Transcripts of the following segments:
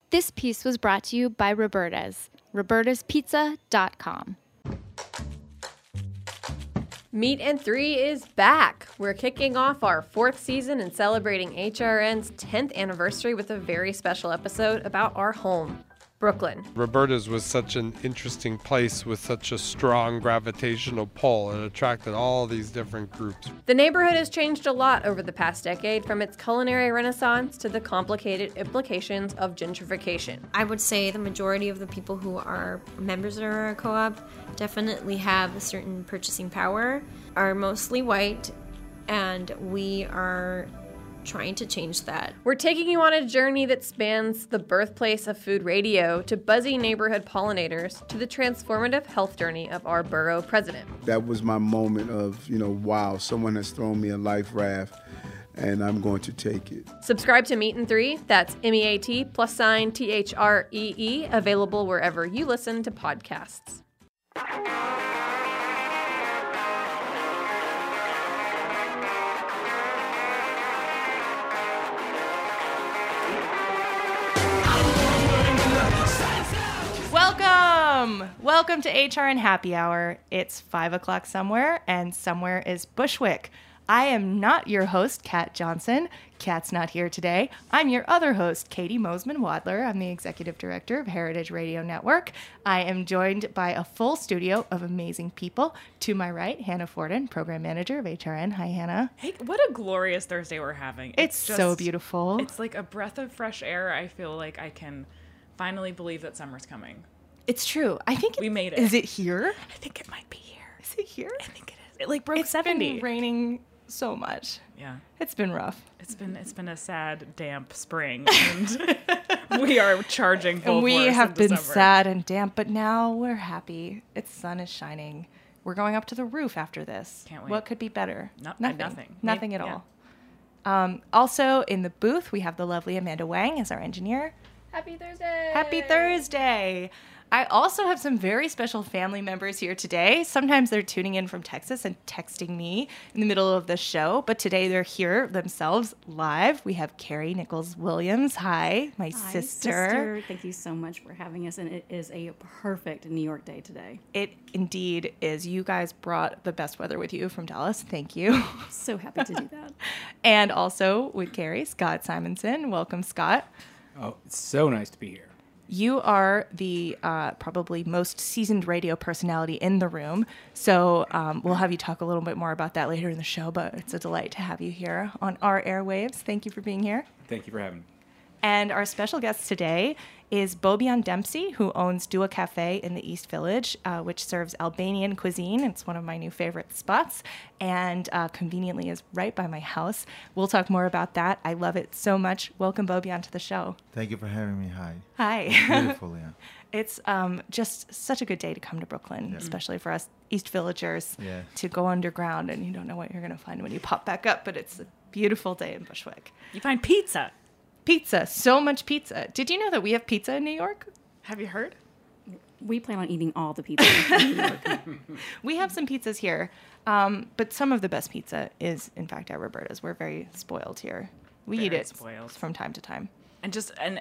This piece was brought to you by Roberta's, robertaspizza.com. Meat and 3 is back. We're kicking off our 4th season and celebrating HRN's 10th anniversary with a very special episode about our home, Brooklyn. Roberta's was such an interesting place with such a strong gravitational pull. It attracted all these different groups. The neighborhood has changed a lot over the past decade, from its culinary renaissance to the complicated implications of gentrification. I would say the majority of the people who are members of our co-op definitely have a certain purchasing power, are mostly white, and we are trying to change that. We're taking you on a journey that spans the birthplace of food radio to buzzy neighborhood pollinators to the transformative health journey of our borough president. That was my moment of, wow, someone has thrown me a life raft and I'm going to take it. Subscribe to Meat and 3, that's MEAT+THREE, available wherever you listen to podcasts. Welcome to HRN Happy Hour. It's 5 o'clock somewhere, and somewhere is Bushwick. I am not your host, Kat Johnson. Kat's not here today. I'm your other host, Katie Mosman-Wadler. I'm the executive director of Heritage Radio Network. I am joined by a full studio of amazing people. To my right, Hannah Forden, program manager of HRN. Hi, Hannah. Hey, what a glorious Thursday we're having. It's so beautiful. It's like a breath of fresh air. I feel like I can finally believe that summer's coming. It's true. I think we made it. Is it here? I think it might be here. Is it here? I think it is. It like broke 70. It's been raining so much. Yeah. It's been rough. It's been a sad, damp spring, and we are charging full and we force have into been summer. sad and damp, but now we're happy. Its sun is shining. We're going up to the roof after this. Can't wait. What could be better? Nothing. Nothing at all. Also in the booth, we have the lovely Amanda Wang as our engineer. Happy Thursday! Happy Thursday! I also have some very special family members here today. Sometimes they're tuning in from Texas and texting me in the middle of the show, but today they're here themselves live. We have Carrie Nichols-Williams. Hi, my sister. Thank you so much for having us, and it is a perfect New York day today. It indeed is. You guys brought the best weather with you from Dallas. Thank you. So happy to do that. And also with Carrie, Scott Simonson. Welcome, Scott. Oh, it's so nice to be here. You are the probably most seasoned radio personality in the room, so we'll have you talk a little bit more about that later in the show, but it's a delight to have you here on our airwaves. Thank you for being here. Thank you for having me. And our special guest today is Bobian Dempsey, who owns Dua Cafe in the East Village, which serves Albanian cuisine. It's one of my new favorite spots, and conveniently is right by my house. We'll talk more about that. I love it so much. Welcome, Bobian, to the show. Thank you for having me. Hi. Hi. It's beautiful, yeah. It's just such a good day to come to Brooklyn, especially for us East Villagers, to go underground, and you don't know what you're going to find when you pop back up, but it's a beautiful day in Bushwick. You find pizza. Pizza, so much pizza. Did you know that we have pizza in New York? Have you heard? We plan on eating all the pizza in New York. We have some pizzas here, but some of the best pizza is, in fact, at Roberta's. We're very spoiled here. We eat it from time to time. And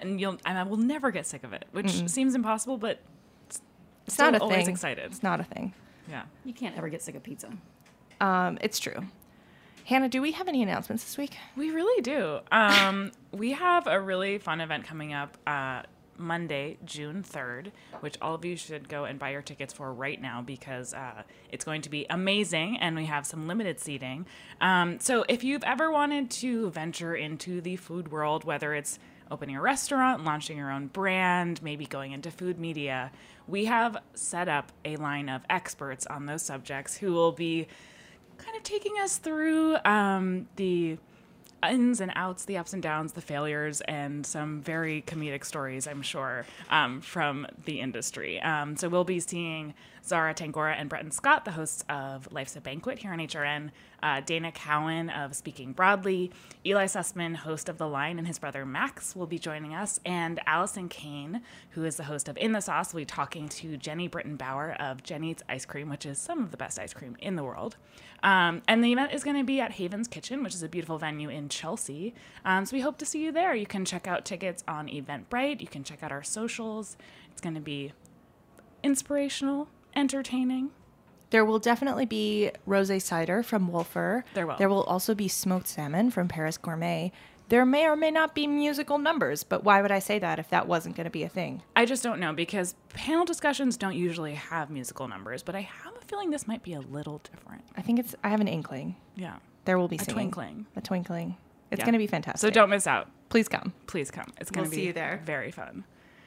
I will never get sick of it, which seems impossible, but it's not a always thing. Excited. It's not a thing. Yeah. You can't ever get sick of pizza. It's true. Hannah, do we have any announcements this week? We really do. We have a really fun event coming up Monday, June 3rd, which all of you should go and buy your tickets for right now because it's going to be amazing and we have some limited seating. So if you've ever wanted to venture into the food world, whether it's opening a restaurant, launching your own brand, maybe going into food media, we have set up a line of experts on those subjects who will be kind of taking us through the ins and outs, the ups and downs, the failures, and some very comedic stories, I'm sure, from the industry. So we'll be seeing Zara Tangora and Bretton Scott, the hosts of Life's a Banquet here on HRN, Dana Cowan of Speaking Broadly, Eli Sussman, host of The Line, and his brother Max will be joining us, and Allison Kane, who is the host of In the Sauce, will be talking to Jenny Britton Bauer of Jenny Eats Ice Cream, which is some of the best ice cream in the world. And the event is going to be at Haven's Kitchen, which is a beautiful venue in in Chelsea. So we hope to see you there. You can check out tickets on Eventbrite. You can check out our socials. It's going to be inspirational, entertaining. There will definitely be rosé cider from Wolfer. There will. There will also be smoked salmon from Paris Gourmet. There may or may not be musical numbers, but why would I say that if that wasn't going to be a thing? I just don't know, because panel discussions don't usually have musical numbers, but I have a feeling this might be a little different. I have an inkling. Yeah. There will be A singing. twinkling. A twinkling. It's Yeah. going to be fantastic. So don't miss out. Please come. Please come. It's going to We'll be see you there. Very fun.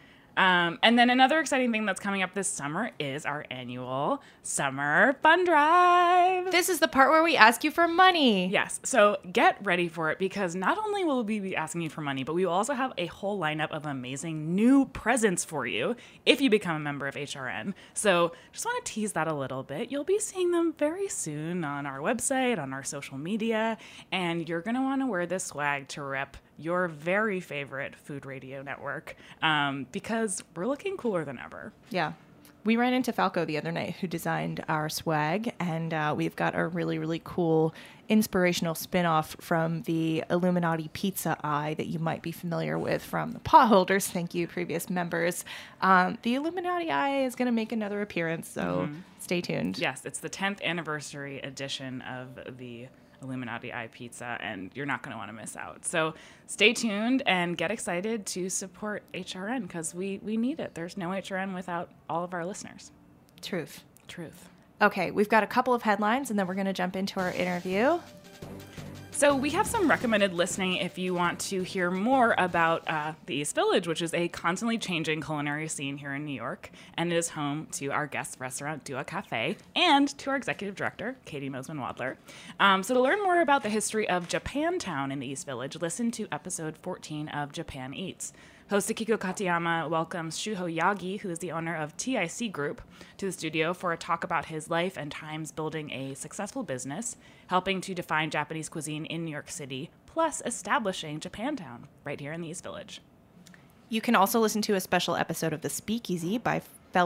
And then another exciting thing that's coming up this summer is our annual Summer Fun Drive. This is the part where we ask you for money. Yes. So get ready for it, because not only will we be asking you for money, but we will also have a whole lineup of amazing new presents for you if you become a member of HRN. So just want to tease that a little bit. You'll be seeing them very soon on our website, on our social media, and you're going to want to wear this swag to rep your very favorite food radio network, because we're looking cooler than ever. Yeah. We ran into Falco the other night, who designed our swag, and we've got a really, really cool inspirational spin-off from the Illuminati pizza eye that you might be familiar with from the Potholders. Thank you, previous members. The Illuminati eye is going to make another appearance, so stay tuned. Yes, it's the 10th anniversary edition of the Illuminati Eye Pizza, and you're not going to want to miss out. So stay tuned and get excited to support HRN, because we need it. There's no HRN without all of our listeners. Truth. Okay, we've got a couple of headlines, and then we're going to jump into our interview. So we have some recommended listening if you want to hear more about the East Village, which is a constantly changing culinary scene here in New York, and it is home to our guest restaurant, Dua Cafe, and to our executive director, Katie Mosman-Wadler. So to learn more about the history of Japantown in the East Village, listen to episode 14 of Japan Eats. Host Akiko Katayama welcomes Shuho Yagi, who is the owner of TIC Group, to the studio for a talk about his life and times building a successful business, helping to define Japanese cuisine in New York City, plus establishing Japantown right here in the East Village. You can also listen to a special episode of The Speakeasy by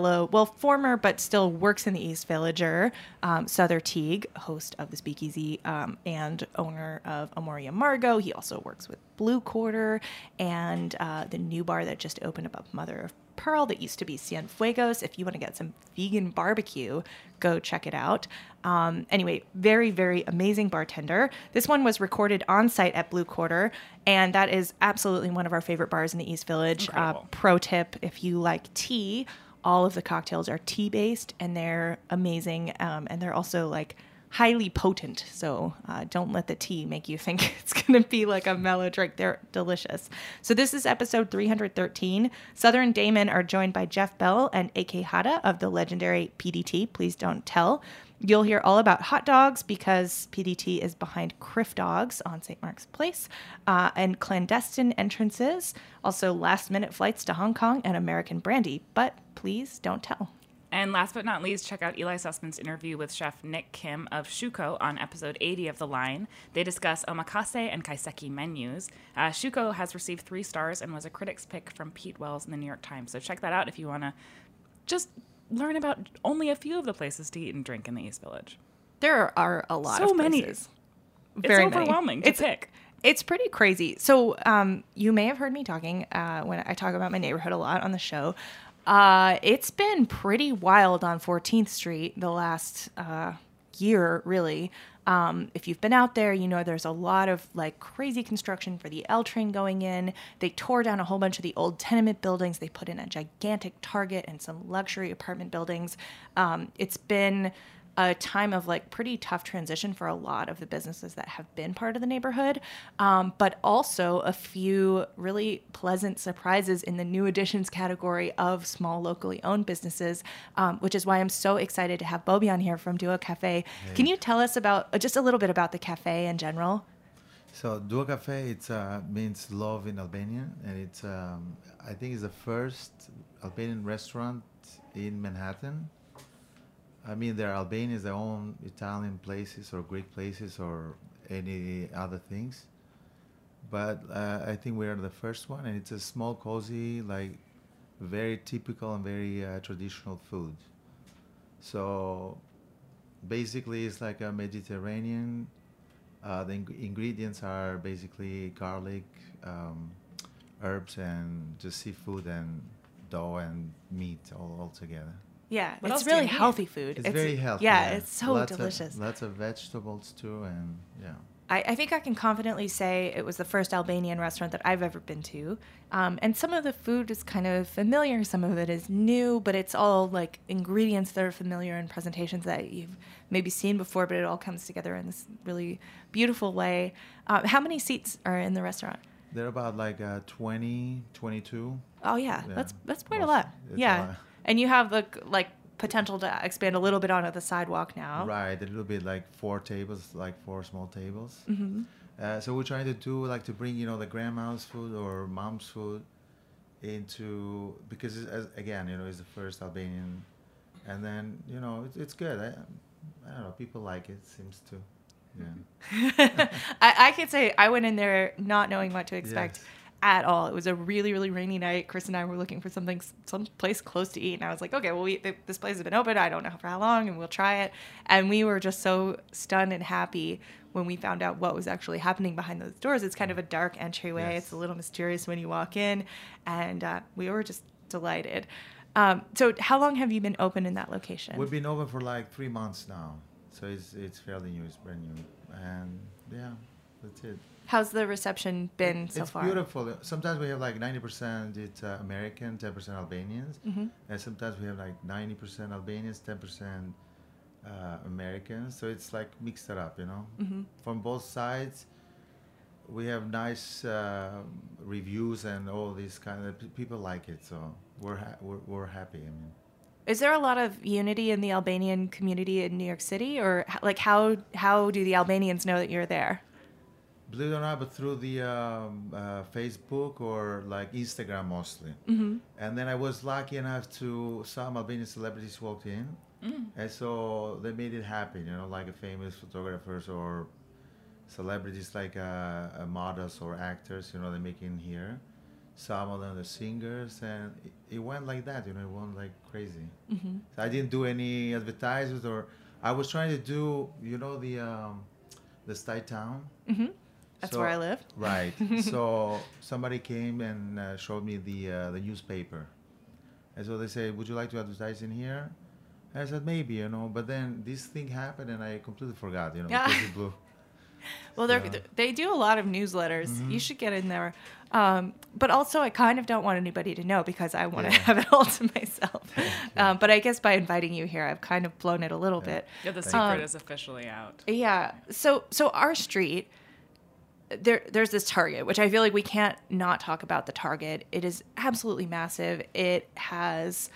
former but still works in the East Villager, Souther Teague, host of The Speakeasy and owner of Amoria Margot. He also works with Blue Quarter and the new bar that just opened above Mother of Pearl that used to be Cienfuegos. If you want to get some vegan barbecue, go check it out. Anyway, very, very amazing bartender. This one was recorded on site at Blue Quarter, and that is absolutely one of our favorite bars in the East Village. Pro tip, if you like tea, all of the cocktails are tea-based, and they're amazing, and they're also like highly potent, so don't let the tea make you think it's going to be like a mellow drink. They're delicious. So this is episode 313. Souther and Damon are joined by Jeff Bell and A.K. Hada of the legendary PDT, Please Don't Tell. You'll hear all about hot dogs because PDT is behind Criff Dogs on St. Mark's Place, and clandestine entrances, also last-minute flights to Hong Kong, and American brandy. But please don't tell. And last but not least, check out Eli Sussman's interview with Chef Nick Kim of Shuko on episode 80 of The Line. They discuss omakase and kaiseki menus. Shuko has received 3 stars and was a critic's pick from Pete Wells in the New York Times. So check that out if you want to just learn about only a few of the places to eat and drink in the East Village. There are a lot so of many. places. It's overwhelming to pick. It's pretty crazy. So you may have heard me talking when I talk about my neighborhood a lot on the show. It's been pretty wild on 14th Street the last year, really. If you've been out there, you know there's a lot of like crazy construction for the L train going in. They tore down a whole bunch of the old tenement buildings. They put in a gigantic Target and some luxury apartment buildings. It's been a time of like pretty tough transition for a lot of the businesses that have been part of the neighborhood, but also a few really pleasant surprises in the new additions category of small locally owned businesses, which is why I'm so excited to have Bobby on here from Dua Cafe. Hey. Can you tell us about just a little bit about the cafe in general? So Dua Cafe, it means love in Albanian, and it's I think it's the first Albanian restaurant in Manhattan. I mean, there are Albanians that own Italian places or Greek places or any other things. But I think we are the first one, and it's a small, cozy, like very typical and very traditional food. So basically, it's like a Mediterranean The ingredients are basically garlic, herbs, and just seafood and dough and meat all together. Yeah, What else it's do you really need? healthy food. It's very healthy. Yeah, it's so lots delicious. Lots of vegetables too, and yeah. I think I can confidently say it was the first Albanian restaurant that I've ever been to. And some of the food is kind of familiar, some of it is new, but it's all like ingredients that are familiar and presentations that you've maybe seen before, but it all comes together in this really beautiful way. How many seats are in the restaurant? They're about like 20, 22. Oh, yeah. Yeah. That's quite a lot. It's a Yeah. lot. And you have the like potential to expand a little bit onto the sidewalk now. Right, a little bit like 4 tables, like 4 small tables. Mm-hmm. So we're trying to do like to bring the grandma's food or mom's food into, because again it's the first Albanian, and then it's good. I don't know, people like it, seems to. Yeah. I can say I went in there not knowing what to expect. Yes. At all. It was a really, really rainy night. Chris and I were looking for some place close to eat, and I was like, okay, well, this place has been open. I don't know for how long, and we'll try it. And we were just so stunned and happy when we found out what was actually happening behind those doors. It's kind of a dark entryway. Yes. It's a little mysterious when you walk in, and we were just delighted. So, how long have you been open in that location? We've been open for like 3 months now, so it's fairly new. It's brand new, and yeah, that's it. How's the reception been so it's far? It's beautiful. Sometimes we have like 90% it's American, 10% Albanians, Mm-hmm. and sometimes we have like 90% Albanians, 10% Americans. So it's like mixed it up, Mm-hmm. From both sides. We have nice reviews and all these kind of people like it. So we're happy. I mean. Is there a lot of unity in the Albanian community in New York City, or like how do the Albanians know that you're there? Believe it or not, but through the Facebook or like Instagram mostly. Mm-hmm. And then I was lucky enough to some Albanian celebrities walked in, and so they made it happen. Like a famous photographers or celebrities like models or actors. They make it in here. Some of them are singers, and it went like that. It went like crazy. Mm-hmm. So I didn't do any advertisements, or I was trying to do the Style Town. Mm-hmm. That's where I live. Right. So somebody came and showed me the newspaper. And so they said, would you like to advertise in here? And I said, maybe, But then this thing happened and I completely forgot, because it blew. Well, they do a lot of newsletters. Mm-hmm. You should get in there. But also, I kind of don't want anybody to know because I want to have it all to myself. But I guess by inviting you here, I've kind of blown it a little bit. Yeah, the secret is officially out. Yeah. So our street... There's this Target, which I feel like we can't not talk about the Target. It is absolutely massive. It has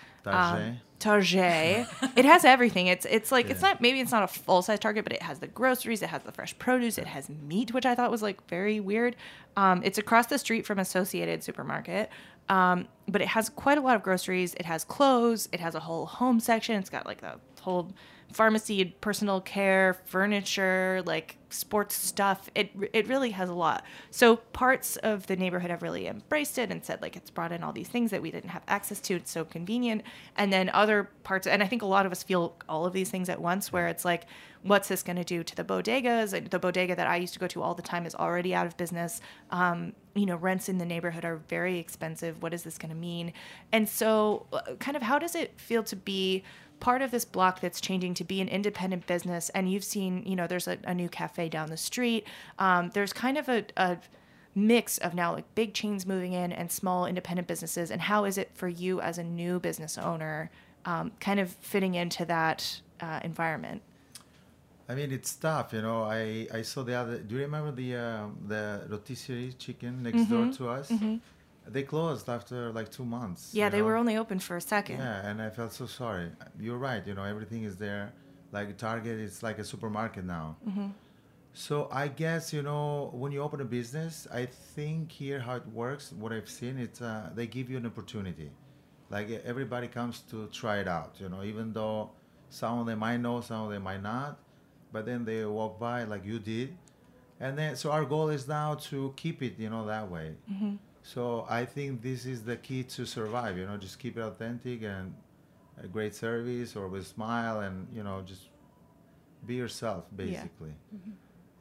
Target. It has everything. It's like it's not a full size Target, but it has the groceries, it has the fresh produce, it has meat, which I thought was like very weird. It's across the street from Associated Supermarket. But it has quite a lot of groceries. It has clothes. It has a whole home section. It's got like the whole pharmacy, personal care, furniture, like sports stuff. It really has a lot. So parts of the neighborhood have really embraced it and said like it's brought in all these things that we didn't have access to. It's so convenient. And then other parts, and I think a lot of us feel all of these things at once, where it's like, what's this going to do to the bodegas? The bodega that I used to go to all the time is already out of business. Rents in the neighborhood are very expensive. What is this going to mean? And so kind of how does it feel to be part of this block that's changing to be an independent business? And you've seen, there's a new cafe down the street. There's kind of a mix of now like big chains moving in and small independent businesses. And how is it for you as a new business owner kind of fitting into that environment? I mean, it's tough, I saw the other. Do you remember the rotisserie chicken next door to us? Mm-hmm. They closed after like 2 months. Yeah, they were only open for a second. Yeah, and I felt so sorry. You're right. Everything is there. Like Target, it's like a supermarket now. Mm-hmm. So I guess when you open a business, I think here how it works. What I've seen, it's they give you an opportunity. Like everybody comes to try it out. Even though some of them might know, some of them might not. But then they walk by like you did. And then, so our goal is now to keep it, that way. Mm-hmm. So I think this is the key to survive, just keep it authentic and a great service or with a smile and, just be yourself, basically. Yeah. Mm-hmm.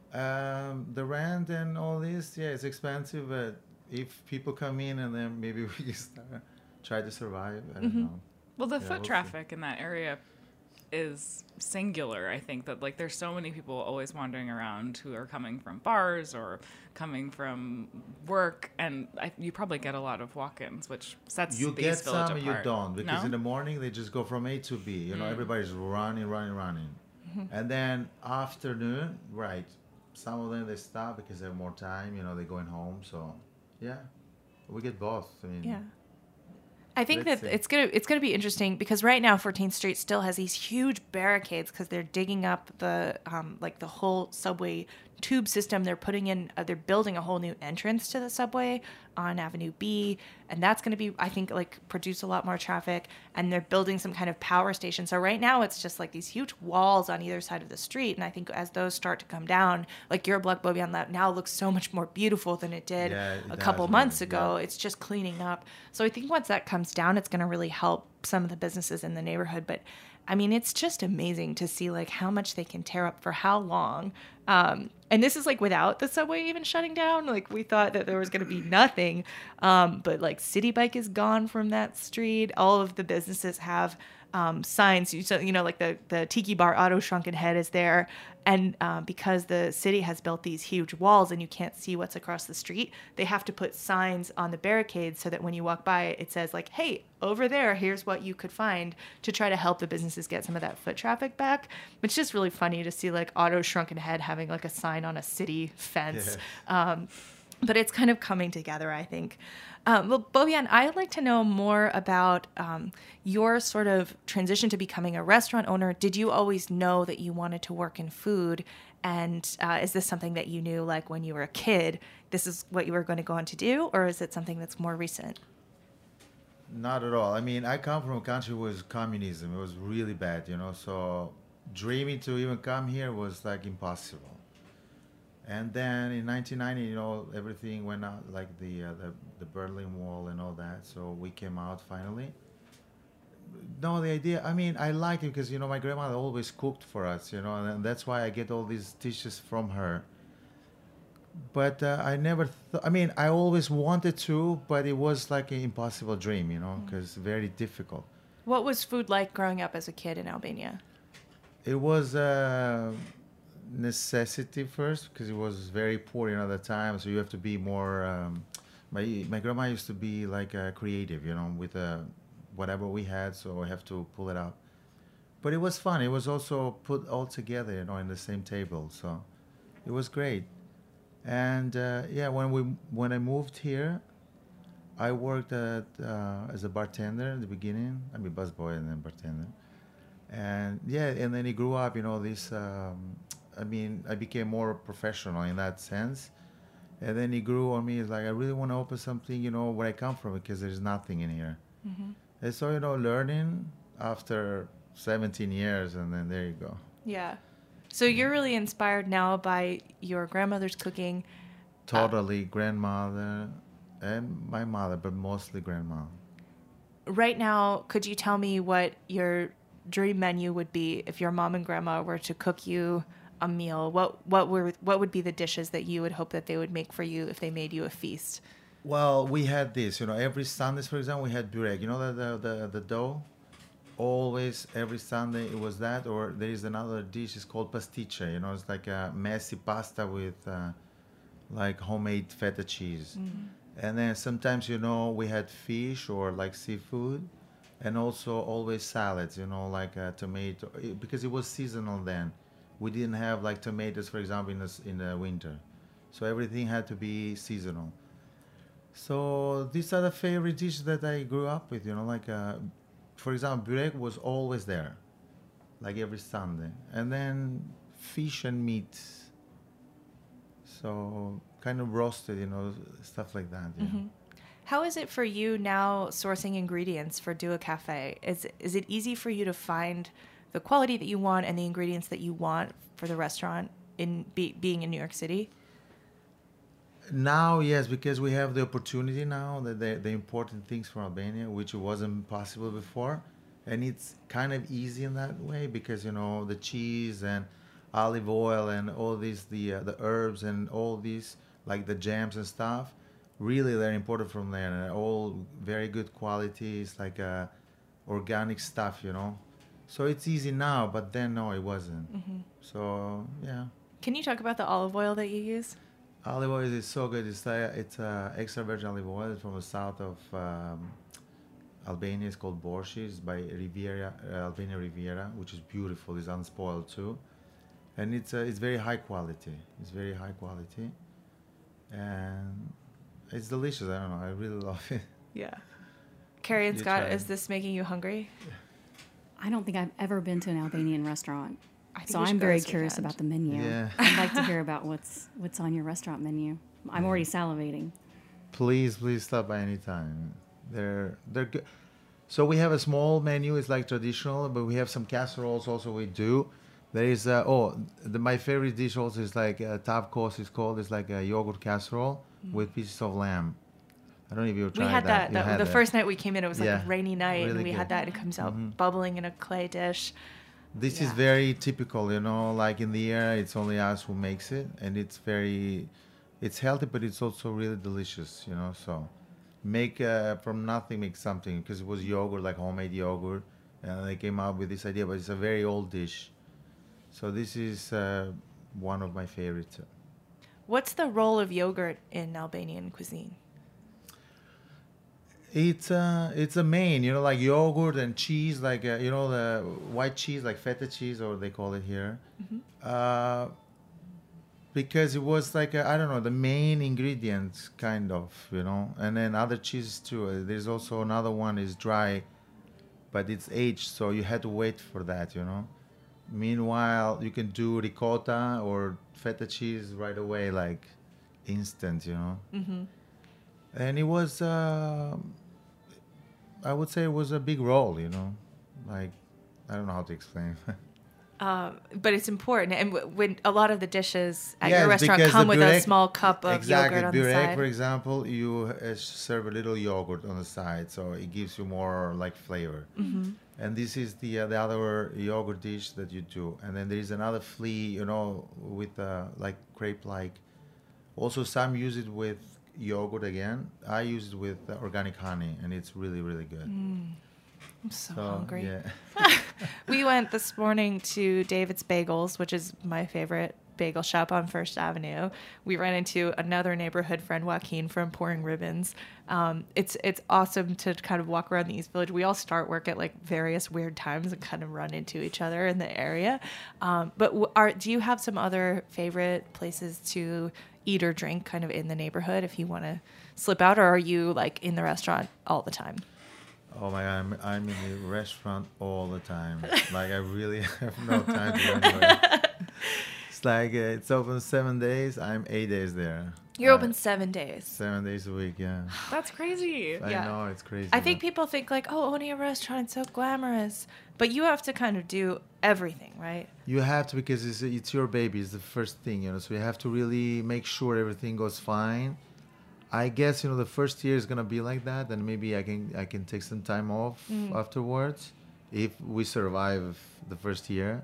The rent and all this, yeah, it's expensive, but if people come in and then maybe we can try to survive, I don't know. Well, the Yeah, foot we'll see. traffic in that area is singular. I think that like there's so many people always wandering around who are coming from bars or coming from work, and you probably get a lot of walk-ins, which sets You the get East Village some and you apart. don't, because No? in the morning they just go from A to B. You know, everybody's running. And then afternoon, right, some of them they stop because they have more time, you know, they're going home. So, yeah, we get both. I mean, Yeah. I think Let's that see. it's gonna be interesting because right now 14th Street still has these huge barricades because they're digging up the like the whole subway tube system. They're putting in they're building a whole new entrance to the subway on Avenue B, and that's going to be, I think, like produce a lot more traffic. And they're building some kind of power station. So right now it's just like these huge walls on either side of the street. And I think as those start to come down, like your block, Bobian, that now looks so much more beautiful than it did Yeah, it a couple does, months yeah. ago. It's just cleaning up. So I think once that comes down, it's going to really help some of the businesses in the neighborhood. But I mean, it's just amazing to see like how much they can tear up for how long. And this is like without the subway even shutting down. Like we thought that there was going to be nothing. But like City Bike is gone from that street. All of the businesses have signs. So, you know, like the Tiki Bar Auto Shrunken Head is there. And because the city has built these huge walls and you can't see what's across the street, they have to put signs on the barricades so that when you walk by, it says like, hey, over there, here's what you could find, to try to help the businesses get some of that foot traffic back. It's just really funny to see like Auto Shrunken Head having like a sign on a city fence. But it's kind of coming together, I think. Well, Bobian, I'd like to know more about your sort of transition to becoming a restaurant owner. Did you always know that you wanted to work in food? And is this something that you knew like when you were a kid, this is what you were going to go on to do? Or is it something that's more recent? Not at all. I mean, I come from a country with communism. It was really bad, you know, so dreaming to even come here was like impossible. And then in 1990, you know, everything went out, like the Berlin Wall and all that. So we came out finally. No, the idea, I mean, I like it because, you know, my grandmother always cooked for us, you know, and that's why I get all these dishes from her. But I never, I mean, I always wanted to, but it was like an impossible dream, you know, because very difficult. What was food like growing up as a kid in Albania? It was necessity first because it was very poor, you know, at the time. So you have to be more. My grandma used to be like creative, you know, with whatever we had. So I have to pull it out. But it was fun. It was also put all together, you know, in the same table. So it was great. And yeah, when I moved here, I worked as a bartender at the beginning. I mean, busboy and then bartender. And yeah, and then it grew up, you know, this. I mean, I became more professional in that sense. And then it grew on me. It's like, I really want to open something, you know, where I come from, because there's nothing in here. Mm-hmm. And so, you know, learning after 17 years, and then there you go. Yeah. So you're really inspired now by your grandmother's cooking. Totally grandmother and my mother, but mostly grandma. Right now, could you tell me what your dream menu would be if your mom and grandma were to cook you a meal? What would be the dishes that you would hope that they would make for you if they made you a feast? Well, we had this, you know, every Sundays, for example, we had burek. You know the dough? Always, every Sunday, it was that. Or there is another dish, it's called pastiche. You know, it's like a messy pasta with like homemade feta cheese. Mm-hmm. And then sometimes, you know, we had fish or like seafood. And also always salads, you know, like tomato, because it was seasonal then. We didn't have like tomatoes, for example, in the winter. So everything had to be seasonal. So these are the favorite dishes that I grew up with, you know, like, for example, burek was always there, like every Sunday. And then fish and meat. So kind of roasted, you know, stuff like that. Yeah. Mm-hmm. How is it for you now sourcing ingredients for Do a Cafe? Is it easy for you to find the quality that you want and the ingredients that you want for the restaurant in being in New York City? Now, yes, because we have the opportunity now, that the important things from Albania, which wasn't possible before. And it's kind of easy in that way because, you know, the cheese and olive oil and all these the herbs and all these like the jams and stuff. Really, they're imported from there, and all very good quality. It's like organic stuff, you know. So it's easy now, but then no, it wasn't. So yeah. Can you talk about the olive oil that you use? Olive oil is so good. It's extra virgin olive oil. It's from the south of Albania. It's called Borshi. It's by Riviera, Albania Riviera, which is beautiful. It's unspoiled too, and it's very high quality. It's very high quality, and it's delicious. I don't know. I really love it. Yeah. Carrie and You Scott, try. is this making you hungry? I don't think I've ever been to an Albanian restaurant. I think So we should I'm go very this curious weekend. about the menu. Yeah. I'd like to hear about what's on your restaurant menu. I'm already salivating. Please stop by anytime. They're good. So we have a small menu. It's like traditional, but we have some casseroles also. We do. There is my favorite dish also is like tavkos. It's called. It's like a yogurt casserole with pieces of lamb. I don't know if you've tried We had that. You had The that. first night we came in, it was like Yeah, a rainy night, really and we had good. that. It comes out bubbling in a clay dish. This is Yeah. very typical, you know, like in the area, it's only us who makes it, and it's healthy, but it's also really delicious, you know. So make from nothing, make something, because it was yogurt, like homemade yogurt, and they came out with this idea, but it's a very old dish. So this is one of my favorites. What's the role of yogurt in Albanian cuisine? It's a main, you know, like yogurt and cheese, like you know, the white cheese, like feta cheese, or they call it here. Because it was like I don't know, the main ingredients, kind of, you know, and then other cheeses too. There's also another one is dry, but it's aged, so you had to wait for that, you know. Meanwhile, you can do ricotta or feta cheese right away, like instant, you know. And it was, I would say, it was a big role, you know. Like, I don't know how to explain. But it's important, and when a lot of the dishes at Yes, your restaurant because come the with a burek- small cup of exactly. yogurt on the Burek, side. for example, you serve a little yogurt on the side, so it gives you more like flavor. And this is the other yogurt dish that you do. And then there is another flea, you know, with like crepe-like. Also, some use it with yogurt again. I use it with organic honey, and it's really, really good. I'm so hungry. Yeah. We went this morning to David's Bagels, which is my favorite bagel shop on First Avenue. We ran into another neighborhood friend, Joaquin, from Pouring Ribbons. It's awesome to kind of walk around the East Village. We all start work at like various weird times and kind of run into each other in the area. But do you have some other favorite places to eat or drink kind of in the neighborhood if you want to slip out, or are you like in the restaurant all the time? Oh my God, I'm in the restaurant all the time. Like I really have no time to go anywhere. It's like it's open 7 days. I'm 8 days there. You're open 7 days. 7 days a week, yeah. That's crazy. I Yeah. know, it's crazy. I think but- people think like, oh, owning a restaurant is so glamorous, but you have to kind of do everything, right? You have to, because it's your baby. It's the first thing, you know. So you have to really make sure everything goes fine. I guess, you know, the first year is gonna be like that, and maybe I can take some time off afterwards if we survive the first year.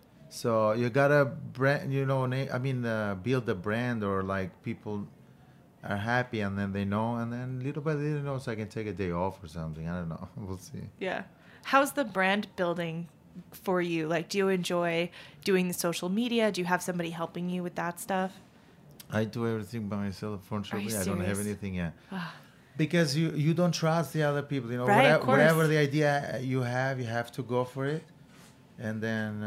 So you gotta brand, you know, build a brand, or like people are happy and then they know, and then little by little, you know, so I can take a day off or something. I don't know. We'll see. Yeah. How's the brand building for you? Like, do you enjoy doing the social media? Do you have somebody helping you with that stuff? I do everything by myself, unfortunately. Are you I don't have serious? anything yet. Because you don't trust the other people, you know. Right, of course. Whatever the idea you have to go for it. And then,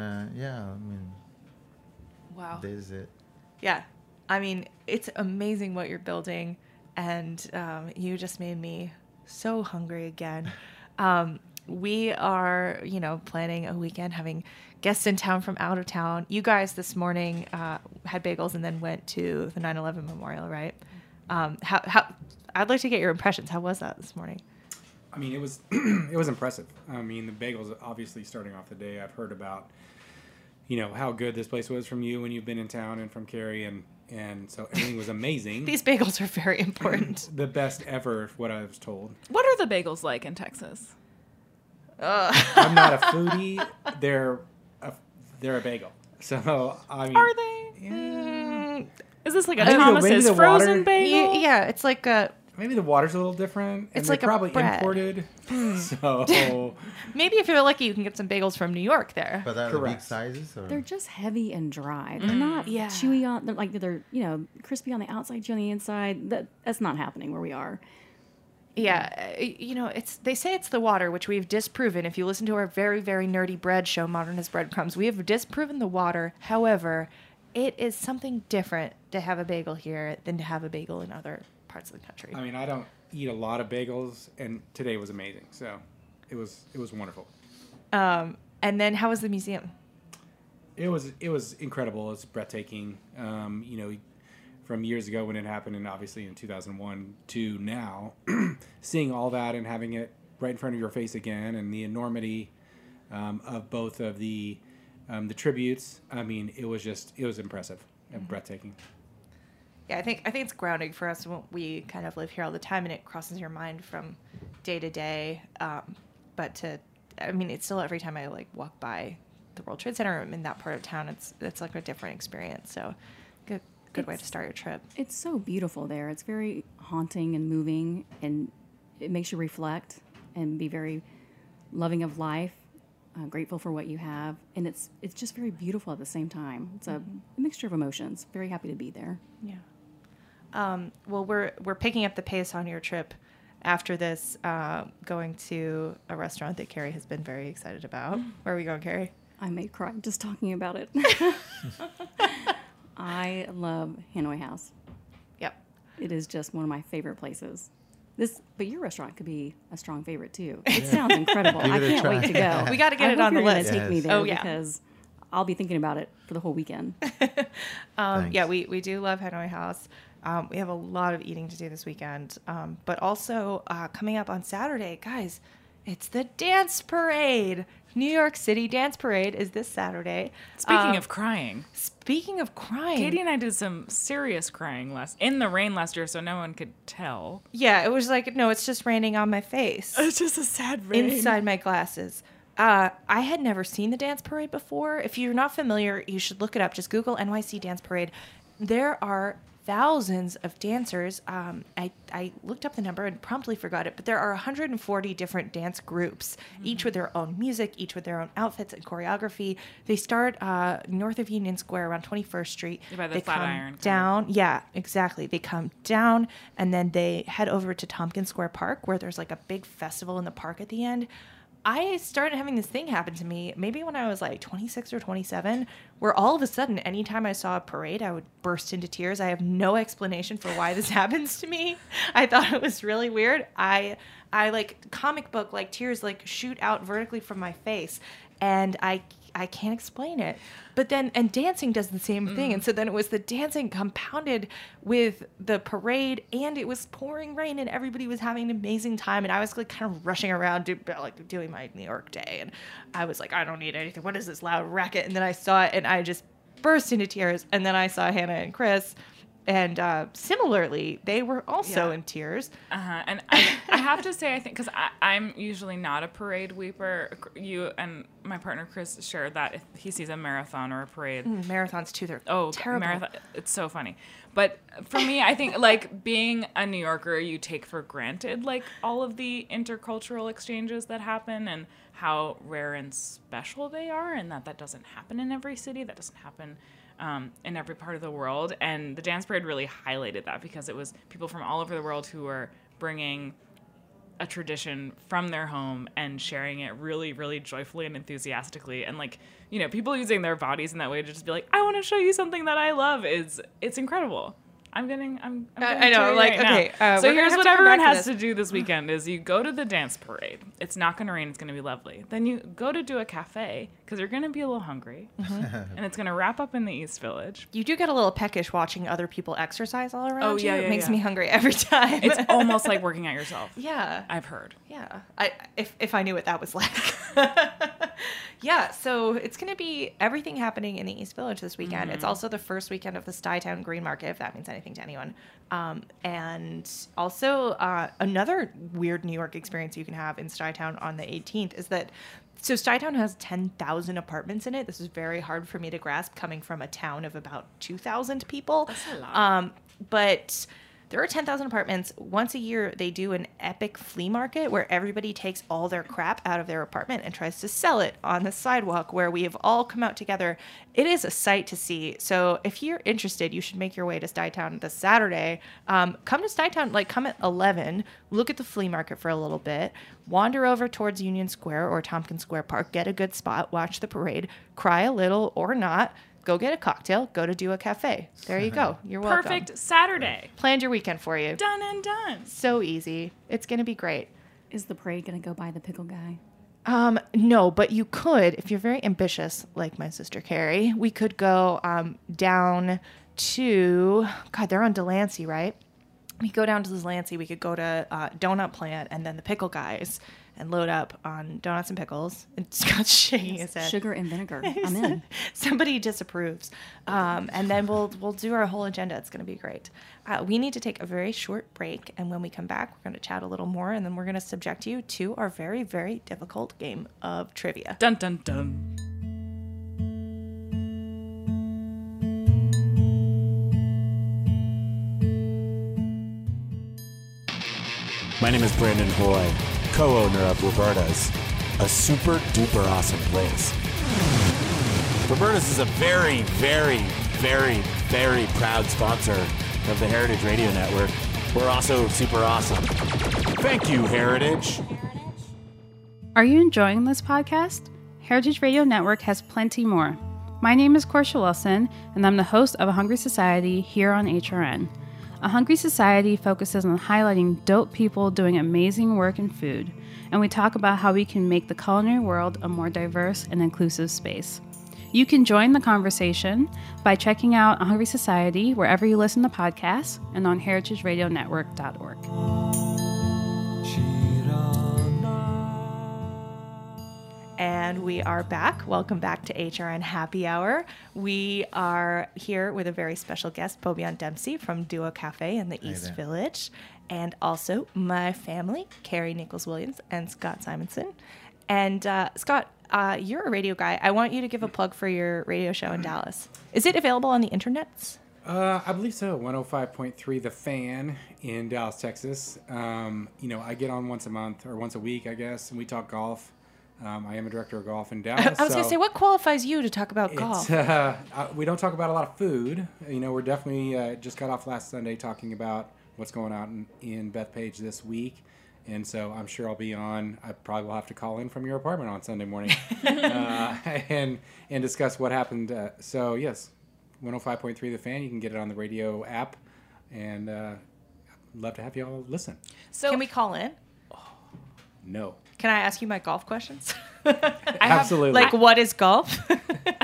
Wow. that is it. Yeah. I mean, it's amazing what you're building, and you just made me so hungry again. We are, you know, planning a weekend, having guests in town from out of town. You guys this morning had bagels and then went to the 9/11 memorial, right? How? I'd like to get your impressions. How was that this morning? I mean, it was it was impressive. I mean, the bagels, obviously starting off the day, I've heard about, you know, how good this place was from you when you've been in town, and from Carrie, and so everything was amazing. These bagels are very important. The best ever, what I was told. What are the bagels like in Texas? I'm not a foodie. They're a bagel. So I mean, Are they? Is this like a Maybe Thomas's the frozen water- bagel? Yeah, it's like a maybe the water's a little different. It's and like a they're probably bread. imported. So maybe if you're lucky, you can get some bagels from New York there. But are the big Correct. sizes? Or? They're just heavy and dry. They're not Yeah. chewy on. They're like they're crispy on the outside, chewy on the inside. That's not happening where we are. Yeah, they say it's the water, which we've disproven. If you listen to our very, very nerdy bread show, Modern as Breadcrumbs, we have disproven the water. However, it is something different to have a bagel here than to have a bagel in other parts of the country. I mean, I don't eat a lot of bagels, and today was amazing. So it was wonderful. And then how was the museum? It was incredible. It's breathtaking. From years ago when it happened, and obviously in 2001 to now, seeing all that and having it right in front of your face again, and the enormity of both of the tributes. I mean, it was impressive and breathtaking. Yeah, I think it's grounding for us. We kind of live here all the time, and it crosses your mind from day to day. It's still every time I walk by the World Trade Center in that part of town, it's like a different experience. So, good way to start your trip. It's so beautiful there. It's very haunting and moving, and it makes you reflect and be very loving of life, grateful for what you have, and it's just very beautiful at the same time. It's a mixture of emotions. Very happy to be there. Yeah. Well, we're picking up the pace on your trip after this, going to a restaurant that Carrie has been very excited about. Where are we going, Carrie? I may cry just talking about it. I love Hanoi House. Yep. It is just one of my favorite places. But your restaurant could be a strong favorite too. It sounds incredible. Give I it a can't try. wait to go. We got to get it I hope on the you're gonna list. Take me Yes. there Oh, yeah. because I'll be thinking about it for the whole weekend. Yeah, we do love Hanoi House. We have a lot of eating to do this weekend. But also coming up on Saturday, guys, it's the dance parade. New York City Dance Parade is this Saturday. Speaking of crying, Katie and I did some serious crying in the rain last year, so no one could tell. Yeah, it was like, no, it's just raining on my face. It's just a sad rain. Inside my glasses. I had never seen the dance parade before. If you're not familiar, you should look it up. Just Google NYC Dance Parade. There are thousands of dancers. I looked up the number and promptly forgot it, but there are 140 different dance groups, each with their own music, each with their own outfits and choreography. They start north of Union Square around 21st Street. By the They Flatiron. come down. Yeah, exactly. They come down and then they head over to Tompkins Square Park, where there's like a big festival in the park at the end. I started having this thing happen to me maybe when I was like 26 or 27, where all of a sudden, anytime I saw a parade, I would burst into tears. I have no explanation for why this happens to me. I thought it was really weird. I like comic book, like tears like shoot out vertically from my face, and I can't explain it. But then, and dancing does the same thing. And so then it was the dancing compounded with the parade, and it was pouring rain, and everybody was having an amazing time. And I was like kind of rushing around doing my New York day. And I was like, I don't need anything. What is this loud racket? And then I saw it, and I just burst into tears. And then I saw Hannah and Chris. And similarly, they were also in tears. And I have to say, I think, because I'm usually not a parade weeper. You and my partner Chris shared that if he sees a marathon or a parade. Marathons, too, they're terrible. Marathon, it's so funny. But for me, I think, like, being a New Yorker, you take for granted, like, all of the intercultural exchanges that happen and how rare and special they are, and that doesn't happen in every city. That doesn't happen in every part of the world. And the dance parade really highlighted that because it was people from all over the world who were bringing a tradition from their home and sharing it really, really joyfully and enthusiastically. And like, you know, people using their bodies in that way to just be like, I want to show you something that I love it's incredible. I'm getting I know, like, okay. So here's what everyone has to do this weekend is you go to the dance parade. It's not going to rain. It's going to be lovely. Then you go to do a cafe because you're going to be a little hungry. And it's going to wrap up in the East Village. You do get a little peckish watching other people exercise all around you. Yeah, It makes me hungry every time. It's almost like working out yourself. Yeah. I've heard. Yeah. If I knew what that was like. Yeah, so it's going to be everything happening in the East Village this weekend. It's also the first weekend of the Stuytown Green Market, if that means anything to anyone. And also another weird New York experience you can have in Stuytown on the 18th is that, so Stuytown has 10,000 apartments in it. This is very hard for me to grasp coming from a town of about 2,000 people. That's a lot. But there are 10,000 apartments. Once a year, they do an epic flea market where everybody takes all their crap out of their apartment and tries to sell it on the sidewalk where we have all come out together. It is a sight to see. So if you're interested, you should make your way to Stuytown this Saturday. Come to Stuytown, like come at 11, look at the flea market for a little bit, wander over towards Union Square or Tompkins Square Park, get a good spot, watch the parade, cry a little or not, go get a cocktail, go to Dua Cafe. There you go. You're welcome. Perfect Saturday. Planned your weekend for you. Done and done. So easy. It's going to be great. Is the parade going to go by the pickle guy? No, but you could, if you're very ambitious, like my sister Carrie, we could go down to, God, they're on Delancey, right? We go down to Delancey. We could go to Donut Plant and then the Pickle Guys and load up on donuts and pickles. And Scott's shaking his head. Sugar and vinegar. I'm in. Somebody disapproves. And then we'll do our whole agenda. It's going to be great. We need to take a very short break. And when we come back, we're going to chat a little more. And then we're going to subject you to our very, very difficult game of trivia. Dun, dun, dun. My name is Brandon Hoy, co-owner of Roberta's, a super duper awesome place. Roberta's is a very, very, very, very proud sponsor of the Heritage Radio Network. We're also super awesome. Thank you, Heritage. Are you enjoying this podcast? Heritage Radio Network has plenty more. My name is Corsha Wilson, and I'm the host of A Hungry Society here on HRN. A Hungry Society focuses on highlighting dope people doing amazing work in food, and we talk about how we can make the culinary world a more diverse and inclusive space. You can join the conversation by checking out A Hungry Society wherever you listen to podcasts and on heritageradionetwork.org. And we are back. Welcome back to HRN Happy Hour. We are here with a very special guest, Bobian Dempsey from Dua Cafe in the East Village, and also my family, Carrie Nichols-Williams and Scott Simonson. And Scott, you're a radio guy. I want you to give a plug for your radio show in Dallas. Is it available on the internets? I believe so. 105.3 The Fan in Dallas, Texas. I get on once a month or once a week, I guess, and we talk golf. I am a director of golf in Dallas. I was going to say, what qualifies you to talk about golf? We don't talk about a lot of food. We're definitely just got off last Sunday talking about what's going on in Bethpage this week. And so I'm sure I'll be on. I probably will have to call in from your apartment on Sunday morning and discuss what happened. So, yes, 105.3 The Fan. You can get it on the radio app. And I'd love to have you all listen. So can we call in? No. Can I ask you my golf questions? Absolutely. What is golf? Okay,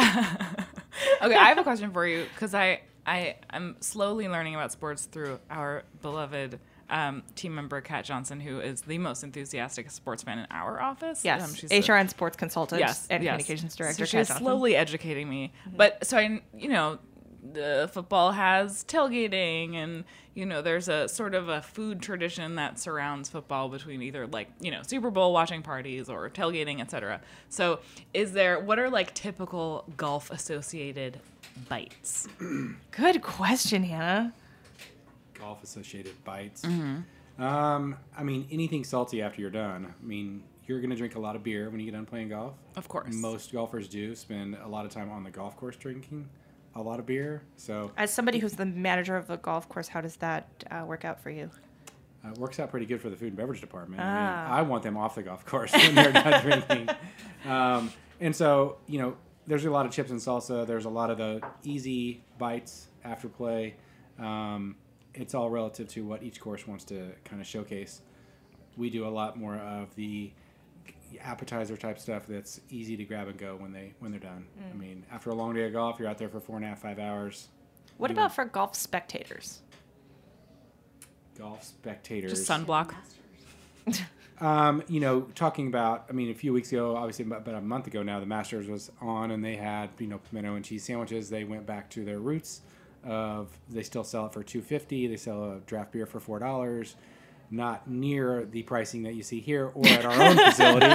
I have a question for you because I'm slowly learning about sports through our beloved team member, Kat Johnson, who is the most enthusiastic sports fan in our office. Yes, she's HRN sports consultant and yes. communications director. So she's slowly educating me. But so the football has tailgating and, there's a sort of a food tradition that surrounds football between either Super Bowl watching parties or tailgating, etc. So what are typical golf associated bites? Good question, Hannah. Golf associated bites. Mm-hmm. Anything salty after you're done. You're going to drink a lot of beer when you get done playing golf. Of course. Most golfers do spend a lot of time on the golf course drinking a lot of beer. So, as somebody who's the manager of the golf course, how does that work out for you? It works out pretty good for the food and beverage department. I want them off the golf course when they're done drinking. And so, there's a lot of chips and salsa. There's a lot of the easy bites after play. It's all relative to what each course wants to kind of showcase. We do a lot more of the appetizer type stuff that's easy to grab and go when they're done. After a long day of golf, you're out there for 4.5, 5 hours. What about for golf spectators? Golf spectators. Just sunblock. Talking about, a few weeks ago, obviously about a month ago now, the Masters was on and they had, pimento and cheese sandwiches. They went back to their roots of, they still sell it for $2.50. They sell a draft beer for $4. Not near the pricing that you see here or at our own facility.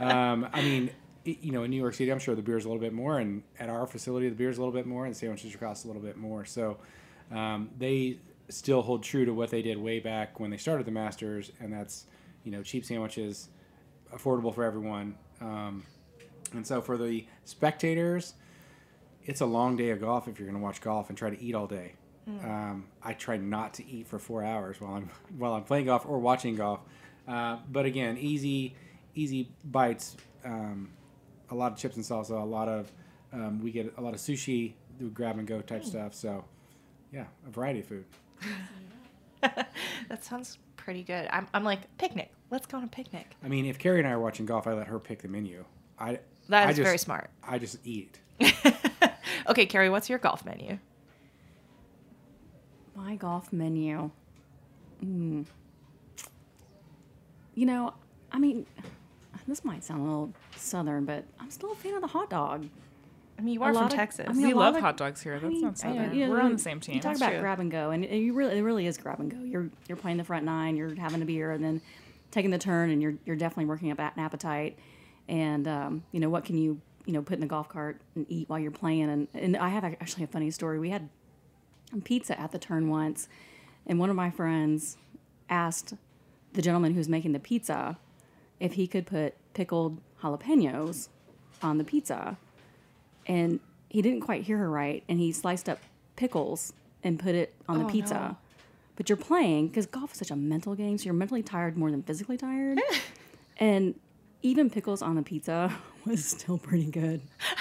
In New York City, I'm sure the beer is a little bit more, and at our facility, the beer is a little bit more, and the sandwiches cost a little bit more. So they still hold true to what they did way back when they started the Masters, and that's, cheap sandwiches, affordable for everyone. And so for the spectators, it's a long day of golf if you're going to watch golf and try to eat all day. I try not to eat for 4 hours while I'm playing golf or watching golf. But again, easy bites. A lot of chips and salsa. A lot of we get a lot of sushi, do grab and go type stuff. So, yeah, a variety of food. That sounds pretty good. I'm like, picnic. Let's go on a picnic. If Carrie and I are watching golf, I let her pick the menu. That is very smart. I just eat. Okay, Carrie, what's your golf menu? My golf menu. This might sound a little southern, but I'm still a fan of the hot dog. You are from Texas. We love hot dogs here. That's not southern. We're on the same team. You talk about grab and go, and it really is grab and go. You're playing the front nine, you're having a beer, and then taking the turn, and you're definitely working up an appetite. And what can you put in the golf cart and eat while you're playing? And I have actually a funny story. We had pizza at the turn once, and one of my friends asked the gentleman who was making the pizza if he could put pickled jalapenos on the pizza, and he didn't quite hear her right, and he sliced up pickles and put it on the pizza. No. But you're playing, because golf is such a mental game, so you're mentally tired more than physically tired, and even pickles on the pizza was still pretty good.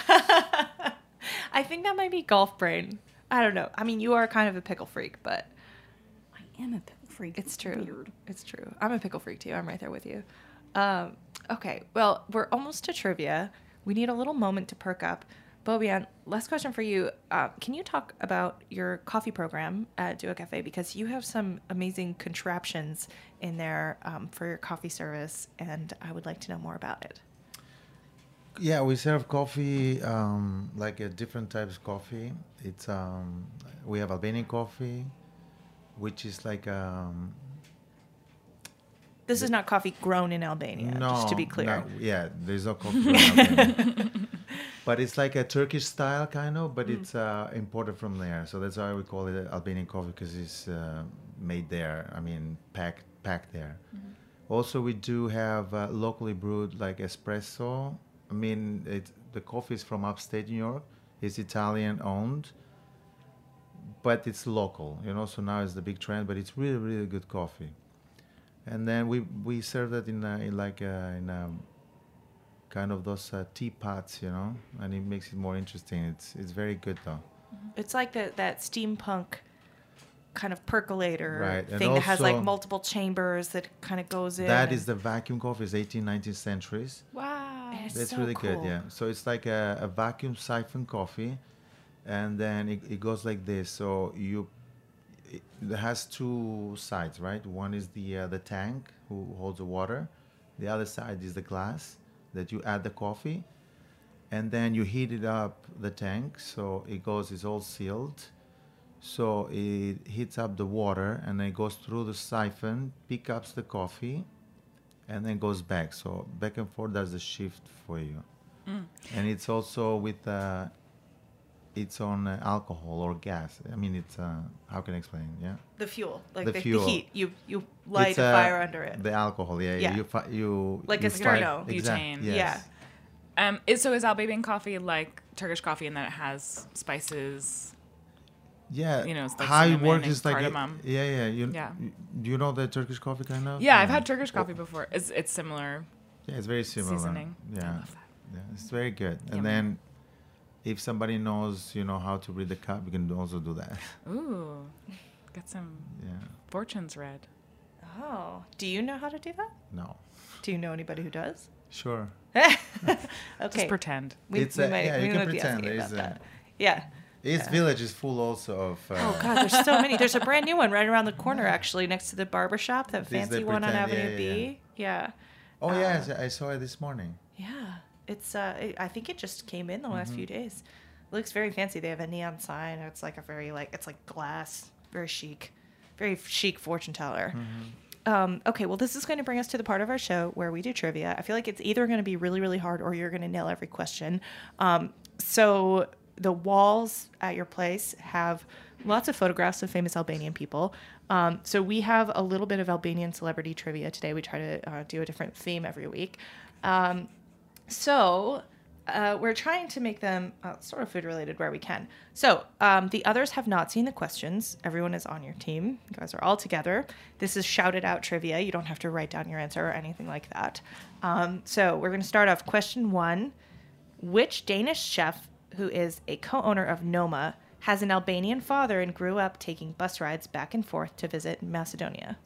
I think that might be golf brain. I don't know. You are kind of a pickle freak, but... I am a pickle freak. It's true. Weird. It's true. I'm a pickle freak, too. I'm right there with you. Okay, well, we're almost to trivia. We need a little moment to perk up. Bobian, last question for you. Can you talk about your coffee program at Duo Cafe? Because you have some amazing contraptions in there for your coffee service, and I would like to know more about it. Yeah, we serve coffee, different types of coffee. It's we have Albanian coffee, which is like... This is not coffee grown in Albania, just to be clear. No, there's no coffee grown in Albania. But it's like a Turkish style kind of, but it's imported from there. So that's why we call it Albanian coffee, because it's made there. Packed there. Mm-hmm. Also, we do have locally brewed like espresso. The coffee is from upstate New York. It's Italian owned, but it's local, so now it's the big trend, but it's really, really good coffee. And then we serve that in kind of those teapots, and it makes it more interesting. It's very good though. It's like that steampunk kind of percolator thing that has like multiple chambers that kind of goes in. That is the vacuum coffee. It's 18th, 19th centuries. Wow, that's so really cool. good. Yeah. So it's like a vacuum siphon coffee, and then it goes like this. So it has two sides, right? One is the tank who holds the water. The other side is the glass that you add the coffee, and then you heat it up the tank. So it's all sealed. So it heats up the water, and then it goes through the siphon, picks up the coffee, and then goes back. So back and forth, that's the shift for you. And it's also with it's on alcohol or gas. It's how can I explain? Yeah. The fuel, like the fuel. Heat. You light a fire under it. The alcohol, yeah. You like a sterno. Butane. Yes. Yeah. So is Albanian coffee like Turkish coffee in that it has spices? Yeah. It's like how it cinnamon works and is like cardamom. Do you know the Turkish coffee kind of? Yeah, I've had Turkish coffee before. It's similar. Yeah, it's very similar. Seasoning. Yeah. I love that. Yeah, it's very good. Yummy. And then if somebody knows, how to read the cup, you can also do that. Ooh, got some fortunes read. Oh, do you know how to do that? No. Do you know anybody who does? Sure. Okay. Just pretend. You can pretend. Yeah. East Village is full also of. Oh God, there's so many. There's a brand new one right around the corner, actually, next to the barber shop. That fancy one on Avenue B. Yeah. Oh yeah, I saw it this morning. Yeah, it's. I think it just came in the last few days. It looks very fancy. They have a neon sign. It's like a very it's like glass, very chic fortune teller. Okay, well, this is going to bring us to the part of our show where we do trivia. I feel like it's either going to be really, really hard or you're going to nail every question. So the walls at your place have lots of photographs of famous Albanian people. So we have a little bit of Albanian celebrity trivia today. We try to do a different theme every week. So we're trying to make them sort of food related where we can. So the others have not seen the questions. Everyone is on your team. You guys are all together. This is shouted out trivia. You don't have to write down your answer or anything like that. So we're going to start off question 1. Which Danish chef who is a co-owner of Noma has an Albanian father and grew up taking bus rides back and forth to visit Macedonia?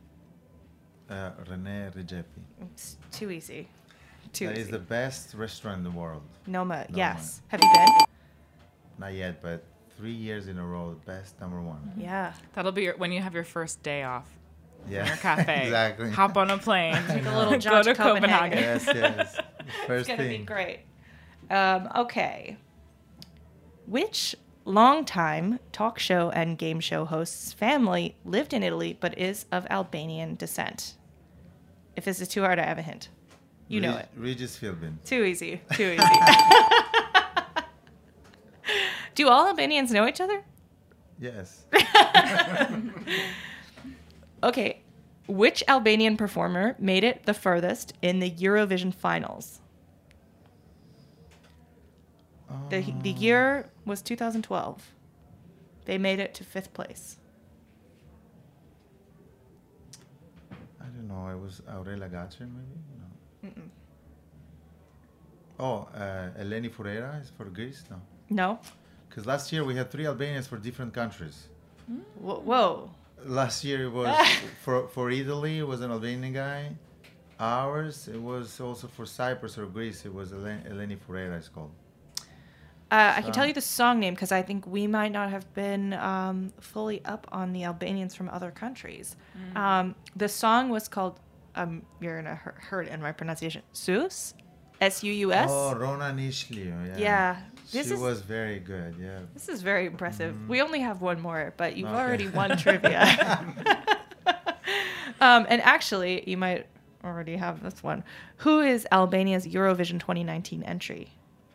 René Redzepi. It's too easy. That is the best restaurant in the world. Noma, yes. Have you been? Not yet, but 3 years in a row, best number 1. Yeah. That'll be when you have your first day off. Yeah. In your cafe. Exactly. Hop on a plane. Take a little jaunt go to to Copenhagen. Yes. First It's going to be thing. great. Okay. Which longtime talk show and game show host's family lived in Italy but is of Albanian descent? If this is too hard, I have a hint. You know it. Regis Philbin. Too easy. Too easy. Do all Albanians know each other? Yes. Okay. Which Albanian performer made it the furthest in the Eurovision finals? The year was 2012. They made it to 5th place. I don't know. It was Aurela Gacer, maybe? No. Mm-mm. Oh, Eleni Foureira is for Greece? No. No? Because last year we had 3 Albanians for different countries. Whoa. Last year it was for Italy, it was an Albanian guy. Ours, it was also for Cyprus or Greece. It was Eleni Foureira, it's called. I can tell you the song name because I think we might not have been fully up on the Albanians from other countries. The song was called, you're going to hurt in my pronunciation, Sus? S-U-U-S? Oh, Rona Nishlio, Yeah. She was very good, yeah. This is very impressive. We only have one more, but you've already won trivia. And actually, you might already have this one. Who is Albania's Eurovision 2019 entry?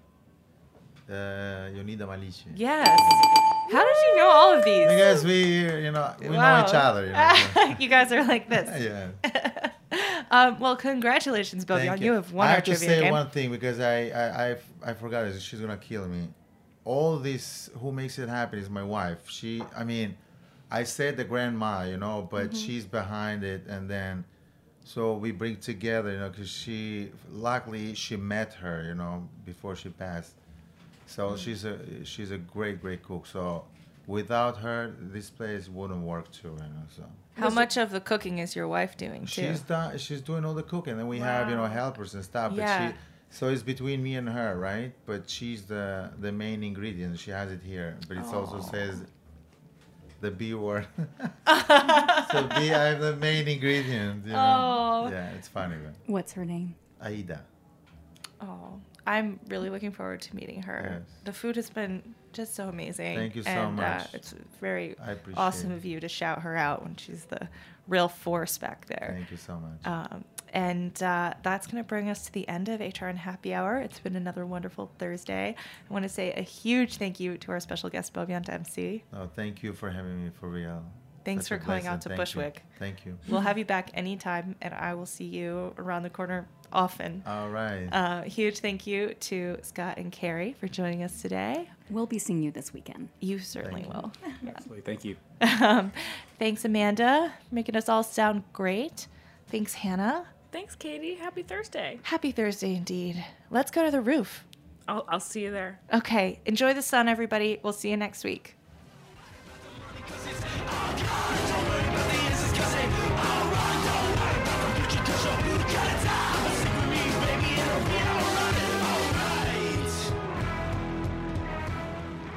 Jonida Malici. Yes. How did you know all of these? Because we know each other. You guys are like this. Yeah. Well, congratulations, Bojan. You have won I our have to trivia say game. one thing because I forgot it. She's gonna kill me. All this, who makes it happen is my wife. I said the grandma, but she's behind it, and then so we bring together, because luckily she met her, before she passed. So she's a great cook. So without her, this place wouldn't work too. So how much of the cooking is your wife doing too? She's doing all the cooking, and we have helpers and stuff. Yeah. But so it's between me and her, right? But she's the main ingredient. She has it here, but it also says the B word. So I'm the main ingredient. Oh. Yeah, it's funny. But. What's her name? Aida. Oh, I'm really looking forward to meeting her. Yes. The food has been just so amazing. Thank you so much. It's very I appreciate awesome it. of you to shout her out when she's the real force back there. Thank you so much. And that's going to bring us to the end of HRN Happy Hour. It's been another wonderful Thursday. I want to say a huge thank you to our special guest, Bojan Dempsey. Oh, thank you for having me, for real. Thanks Such for a coming out to blessing. Bushwick. Thank you. We'll have you back anytime, and I will see you around the corner often. All right. Huge thank you to Scott and Carrie for joining us today. We'll be seeing you this weekend. You certainly will. Absolutely. Thank you. Thanks, Amanda, making us all sound great. Thanks, Hannah. Thanks, Katie. Happy Thursday. Happy Thursday indeed. Let's go to the roof. I'll see you there. Okay. Enjoy the sun, everybody. We'll see you next week.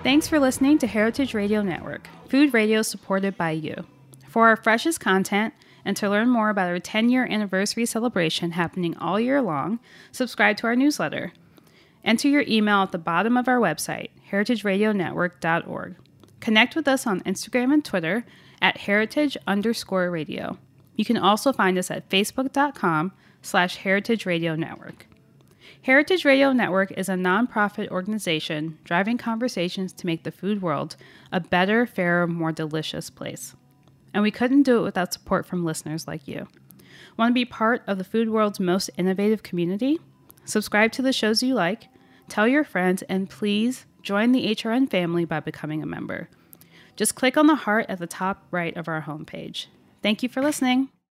Thanks for listening to Heritage Radio Network, food radio supported by you. For our freshest content and to learn more about our 10-year anniversary celebration happening all year long, subscribe to our newsletter. Enter your email at the bottom of our website, heritageradionetwork.org. Connect with us on Instagram and Twitter at heritage_radio. You can also find us at facebook.com/Heritage Radio Network. Heritage Radio Network is a nonprofit organization driving conversations to make the food world a better, fairer, more delicious place. And we couldn't do it without support from listeners like you. Want to be part of the food world's most innovative community? Subscribe to the shows you like, tell your friends, and please join the HRN family by becoming a member. Just click on the heart at the top right of our homepage. Thank you for listening.